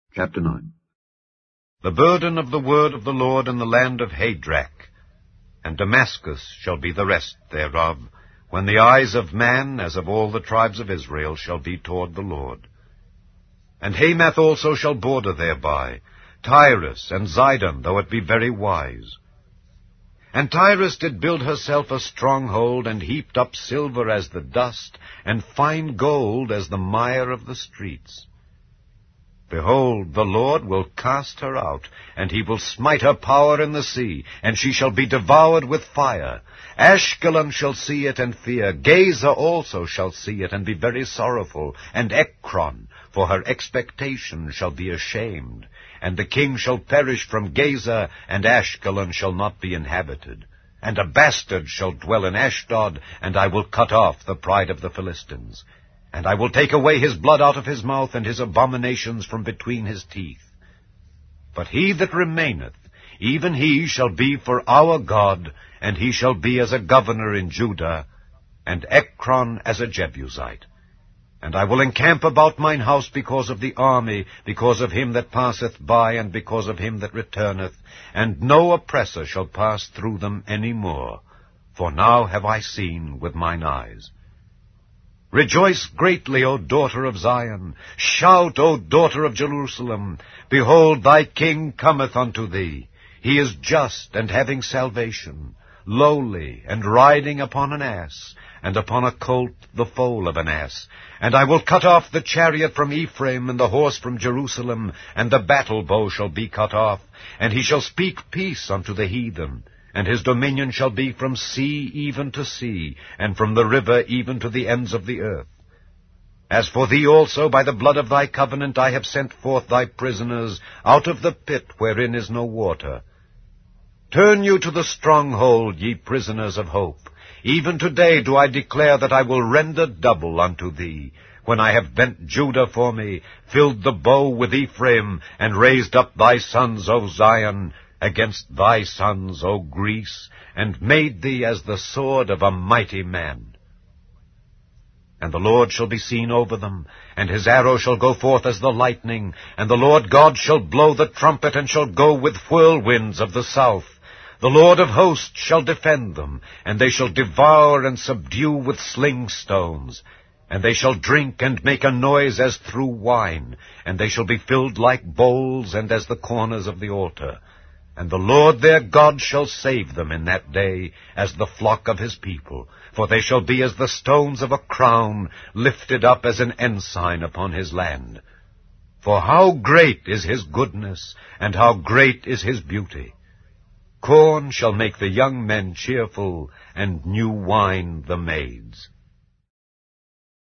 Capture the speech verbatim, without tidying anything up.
Chapter nine. The burden of the word of the Lord in the land of Hadrach, and Damascus shall be the rest thereof, when the eyes of man, as of all the tribes of Israel, shall be toward the Lord. And Hamath also shall border thereby, Tyrus and Zidon, though it be very wise. And Tyrus did build herself a stronghold, and heaped up silver as the dust, and fine gold as the mire of the streets. Behold, the Lord will cast her out, and he will smite her power in the sea, and she shall be devoured with fire. Ashkelon shall see it and fear. Gaza also shall see it and be very sorrowful, and Ekron, for her expectation, shall be ashamed. And the king shall perish from Gaza, and Ashkelon shall not be inhabited. And a bastard shall dwell in Ashdod, and I will cut off the pride of the Philistines. And I will take away his blood out of his mouth, and his abominations from between his teeth. But he that remaineth, even he shall be for our God, and he shall be as a governor in Judah, and Ekron as a Jebusite. And I will encamp about mine house because of the army, because of him that passeth by, and because of him that returneth, and no oppressor shall pass through them any more. For now have I seen with mine eyes. Rejoice greatly, O daughter of Zion. Shout, O daughter of Jerusalem. Behold, thy king cometh unto thee. He is just and having salvation, lowly, and riding upon an ass, and upon a colt the foal of an ass. And I will cut off the chariot from Ephraim, and the horse from Jerusalem, and the battle bow shall be cut off. And he shall speak peace unto the heathen. And his dominion shall be from sea even to sea, and from the river even to the ends of the earth. As for thee also, by the blood of thy covenant I have sent forth thy prisoners out of the pit wherein is no water. Turn you to the stronghold, ye prisoners of hope. Even today do I declare that I will render double unto thee, when I have bent Judah for me, filled the bow with Ephraim, and raised up thy sons, O Zion, against thy sons, O Greece, and made thee as the sword of a mighty man. And the Lord shall be seen over them, and his arrow shall go forth as the lightning, and the Lord God shall blow the trumpet, and shall go with whirlwinds of the south. The Lord of hosts shall defend them, and they shall devour and subdue with sling stones. And they shall drink and make a noise as through wine, and they shall be filled like bowls, and as the corners of the altar. And the Lord their God shall save them in that day as the flock of his people, for they shall be as the stones of a crown, lifted up as an ensign upon his land. For how great is his goodness, and how great is his beauty! Corn shall make the young men cheerful, and new wine the maids.